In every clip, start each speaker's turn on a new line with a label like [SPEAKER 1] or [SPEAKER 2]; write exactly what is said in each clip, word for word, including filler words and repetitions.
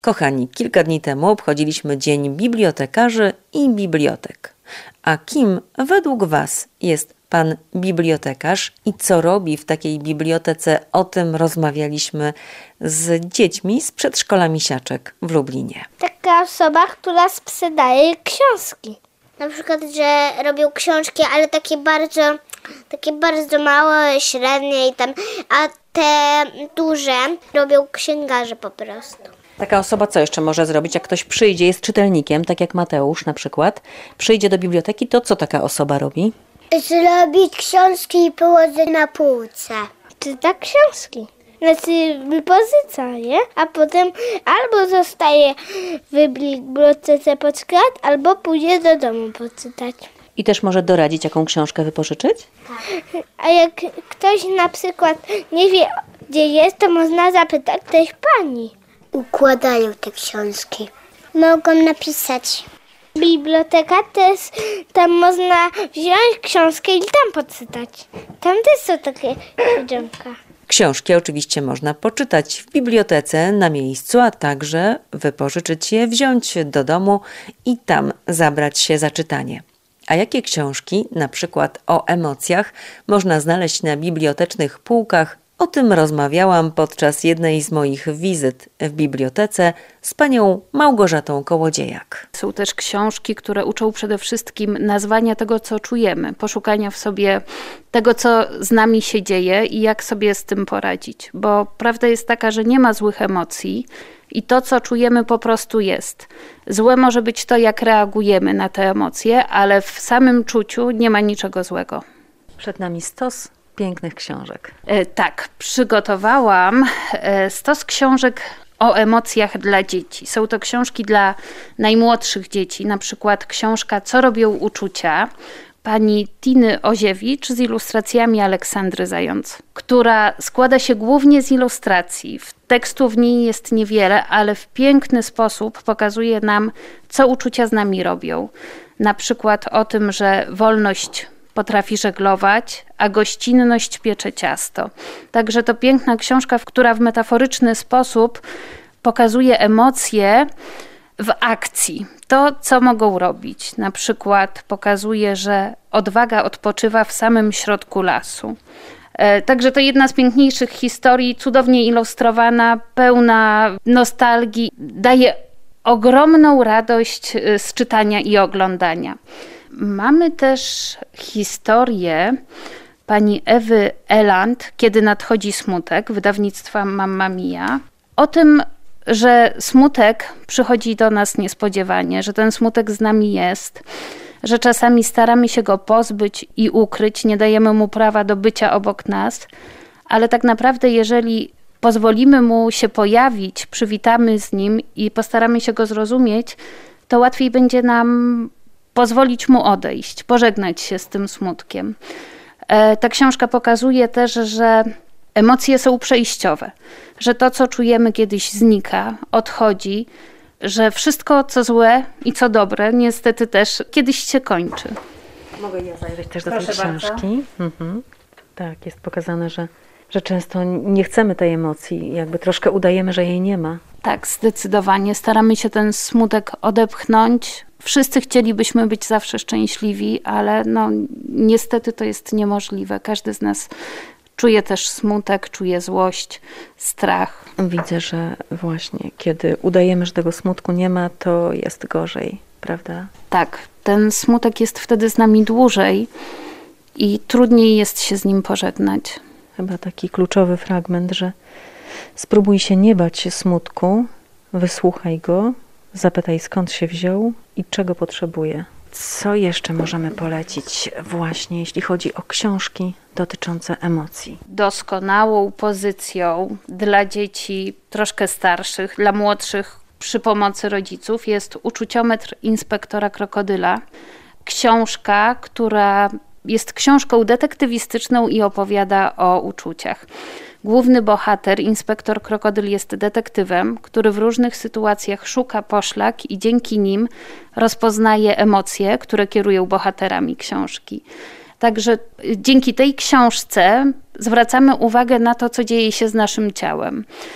[SPEAKER 1] Kochani, kilka dni temu obchodziliśmy Dzień Bibliotekarzy i Bibliotek. A kim według Was jest pan bibliotekarz i co robi w takiej bibliotece? O tym rozmawialiśmy z dziećmi z przedszkola Misiaczek w Lublinie.
[SPEAKER 2] Taka osoba, która sprzedaje książki. Na przykład, że robią książki, ale takie bardzo, takie bardzo małe, średnie i tam, a te duże robią księgarze po prostu.
[SPEAKER 1] Taka osoba co jeszcze może zrobić? Jak ktoś przyjdzie, jest czytelnikiem, tak jak Mateusz na przykład, przyjdzie do biblioteki, to co taka osoba robi?
[SPEAKER 2] Zrobić książki i położyć na półce. Czyta książki. Znaczy wypożyca je, a potem albo zostaje w bibliotece poczytać, albo pójdzie do domu poczytać.
[SPEAKER 1] I też może doradzić, jaką książkę wypożyczyć?
[SPEAKER 2] Tak. A jak ktoś na przykład nie wie, gdzie jest, to można zapytać też pani. Układają te książki. Mogą napisać. Biblioteka też, tam można wziąć książkę i tam poczytać. Tam też są takie książka.
[SPEAKER 1] Książki oczywiście można poczytać w bibliotece na miejscu, a także wypożyczyć je, wziąć do domu i tam zabrać się za czytanie. A jakie książki, na przykład o emocjach, można znaleźć na bibliotecznych półkach? O tym rozmawiałam podczas jednej z moich wizyt w bibliotece z panią Małgorzatą Kołodziejak.
[SPEAKER 3] Są też książki, które uczą przede wszystkim nazwania tego, co czujemy, poszukania w sobie tego, co z nami się dzieje i jak sobie z tym poradzić. Bo prawda jest taka, że nie ma złych emocji i to, co czujemy, po prostu jest. Złe może być to, jak reagujemy na te emocje, ale w samym czuciu nie ma niczego złego.
[SPEAKER 1] Przed nami stos pięknych książek.
[SPEAKER 3] E, tak, przygotowałam e, stos książek o emocjach dla dzieci. Są to książki dla najmłodszych dzieci, na przykład książka Co robią uczucia pani Tiny Oziewicz z ilustracjami Aleksandry Zając, która składa się głównie z ilustracji. Tekstu w niej jest niewiele, ale w piękny sposób pokazuje nam, co uczucia z nami robią. Na przykład o tym, że wolność potrafi żeglować, a gościnność piecze ciasto. Także to piękna książka, która w metaforyczny sposób pokazuje emocje w akcji. To, co mogą robić. Na przykład pokazuje, że odwaga odpoczywa w samym środku lasu. Także to jedna z piękniejszych historii, cudownie ilustrowana, pełna nostalgii. Daje ogromną radość z czytania i oglądania. Mamy też historię pani Ewy Eland, Kiedy nadchodzi smutek, wydawnictwa Mamma Mia, o tym, że smutek przychodzi do nas niespodziewanie, że ten smutek z nami jest, że czasami staramy się go pozbyć i ukryć, nie dajemy mu prawa do bycia obok nas, ale tak naprawdę jeżeli pozwolimy mu się pojawić, przywitamy z nim i postaramy się go zrozumieć, to łatwiej będzie nam pozwolić mu odejść, pożegnać się z tym smutkiem. Ta książka pokazuje też, że emocje są przejściowe, że to, co czujemy, kiedyś znika, odchodzi, że wszystko, co złe i co dobre, niestety też kiedyś się kończy.
[SPEAKER 1] Mogę ja zajrzeć też do tej książki? Mhm. Tak, jest pokazane, że, że często nie chcemy tej emocji, jakby troszkę udajemy, że jej nie ma.
[SPEAKER 3] Tak, zdecydowanie. Staramy się ten smutek odepchnąć. Wszyscy chcielibyśmy być zawsze szczęśliwi, ale no, niestety to jest niemożliwe. Każdy z nas czuje też smutek, czuje złość, strach.
[SPEAKER 1] Widzę, że właśnie kiedy udajemy, że tego smutku nie ma, to jest gorzej, prawda?
[SPEAKER 3] Tak, ten smutek jest wtedy z nami dłużej i trudniej jest się z nim pożegnać.
[SPEAKER 1] Chyba taki kluczowy fragment, że spróbuj się nie bać się smutku, wysłuchaj go, zapytaj skąd się wziął i czego potrzebuje. Co jeszcze możemy polecić właśnie, jeśli chodzi o książki dotyczące emocji?
[SPEAKER 3] Doskonałą pozycją dla dzieci troszkę starszych, dla młodszych przy pomocy rodziców jest Uczuciometr inspektora Krokodyla. Książka, która jest książką detektywistyczną i opowiada o uczuciach. Główny bohater, inspektor Krokodyl, jest detektywem, który w różnych sytuacjach szuka poszlak i dzięki nim rozpoznaje emocje, które kierują bohaterami książki. Także dzięki tej książce zwracamy uwagę na to, co dzieje się z naszym ciałem.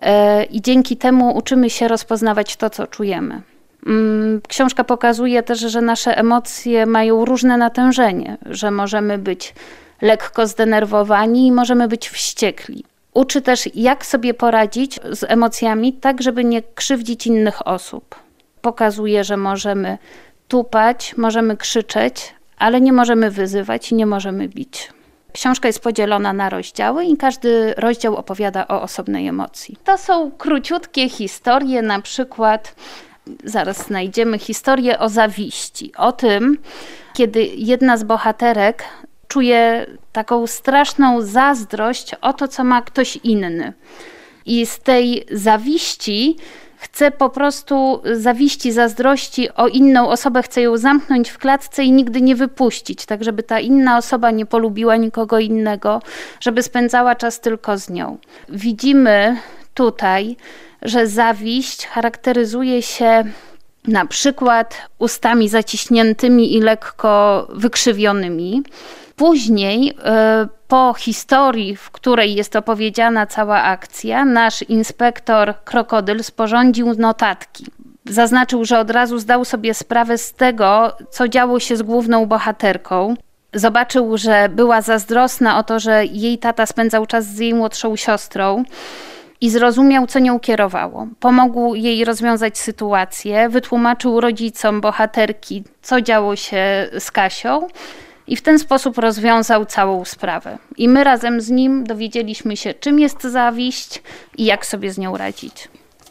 [SPEAKER 3] i dzięki temu uczymy się rozpoznawać to, co czujemy. Książka pokazuje też, że nasze emocje mają różne natężenie, że możemy być lekko zdenerwowani i możemy być wściekli. Uczy też, jak sobie poradzić z emocjami, tak żeby nie krzywdzić innych osób. Pokazuje, że możemy tupać, możemy krzyczeć, ale nie możemy wyzywać i nie możemy bić. Książka jest podzielona na rozdziały i każdy rozdział opowiada o osobnej emocji. To są króciutkie historie, na przykład zaraz znajdziemy historię o zawiści. O tym, kiedy jedna z bohaterek czuje taką straszną zazdrość o to, co ma ktoś inny. I z tej zawiści chce po prostu, zawiści, zazdrości o inną osobę, chce ją zamknąć w klatce i nigdy nie wypuścić, tak żeby ta inna osoba nie polubiła nikogo innego, żeby spędzała czas tylko z nią. Widzimy tutaj, że zawiść charakteryzuje się na przykład ustami zaciśniętymi i lekko wykrzywionymi. Później po historii, w której jest opowiedziana cała akcja, nasz inspektor Krokodyl sporządził notatki. Zaznaczył, że od razu zdał sobie sprawę z tego, co działo się z główną bohaterką. Zobaczył, że była zazdrosna o to, że jej tata spędzał czas z jej młodszą siostrą i zrozumiał, co nią kierowało. Pomógł jej rozwiązać sytuację, wytłumaczył rodzicom bohaterki, co działo się z Kasią, i w ten sposób rozwiązał całą sprawę. I my razem z nim dowiedzieliśmy się, czym jest zawiść i jak sobie z nią radzić.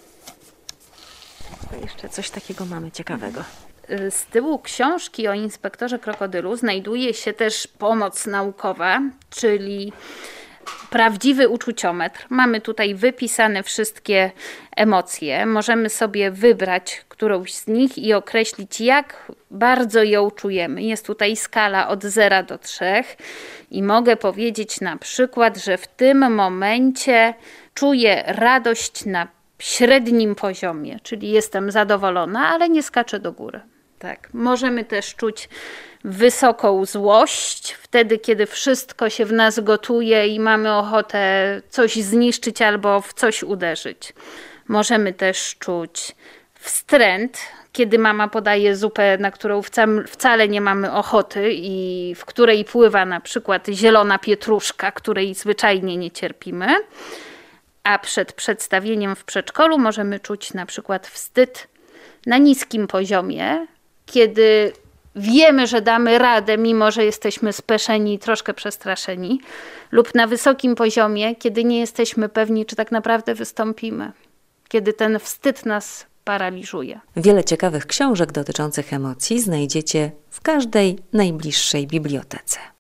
[SPEAKER 1] Jeszcze coś takiego mamy ciekawego.
[SPEAKER 3] Z tyłu książki o inspektorze Krokodylu znajduje się też pomoc naukowa, czyli prawdziwy uczuciometr. Mamy tutaj wypisane wszystkie emocje. Możemy sobie wybrać którąś z nich i określić, jak bardzo ją czujemy. Jest tutaj skala od zera do trzech i mogę powiedzieć na przykład, że w tym momencie czuję radość na średnim poziomie, czyli jestem zadowolona, ale nie skaczę do góry. Tak. Możemy też czuć wysoką złość, wtedy kiedy wszystko się w nas gotuje i mamy ochotę coś zniszczyć albo w coś uderzyć. Możemy też czuć wstręt, kiedy mama podaje zupę, na którą wcale nie mamy ochoty i w której pływa na przykład zielona pietruszka, której zwyczajnie nie cierpimy. A przed przedstawieniem w przedszkolu możemy czuć na przykład wstyd na niskim poziomie, kiedy wiemy, że damy radę, mimo że jesteśmy speszeni i troszkę przestraszeni, lub na wysokim poziomie, kiedy nie jesteśmy pewni, czy tak naprawdę wystąpimy, kiedy ten wstyd nas paraliżuje.
[SPEAKER 1] Wiele ciekawych książek dotyczących emocji znajdziecie w każdej najbliższej bibliotece.